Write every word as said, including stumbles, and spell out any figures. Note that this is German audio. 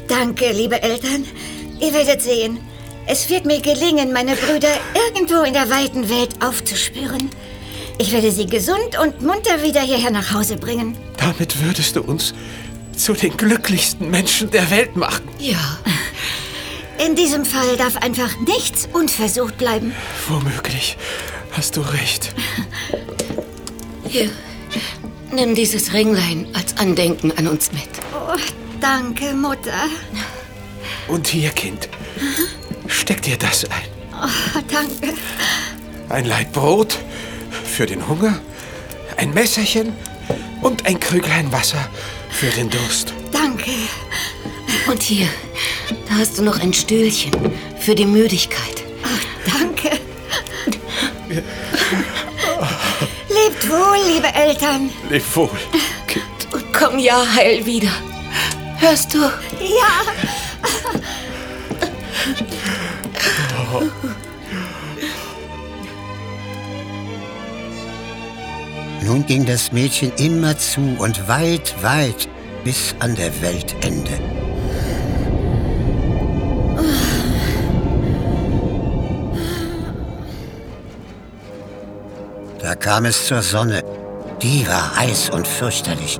Danke, liebe Eltern. Ihr werdet sehen, es wird mir gelingen, meine Brüder irgendwo in der weiten Welt aufzuspüren. Ich werde sie gesund und munter wieder hierher nach Hause bringen. Damit würdest du uns zu den glücklichsten Menschen der Welt machen. Ja. In diesem Fall darf einfach nichts unversucht bleiben. Womöglich hast du recht. Hier, nimm dieses Ringlein als Andenken an uns mit. Oh, danke, Mutter. Und hier, Kind, steck dir das ein. Oh, danke. Ein Laib Brot für den Hunger, ein Messerchen und ein Krüglein Wasser für den Durst. Danke. Und hier, da hast du noch ein Stühlchen für die Müdigkeit. Oh, danke. Lebt wohl, liebe Eltern. Leb wohl, Kind. Und komm ja heil wieder. Hörst du? Ja. Nun ging das Mädchen immer zu und weit, weit bis an der Weltende. Da kam es zur Sonne. Die war heiß und fürchterlich.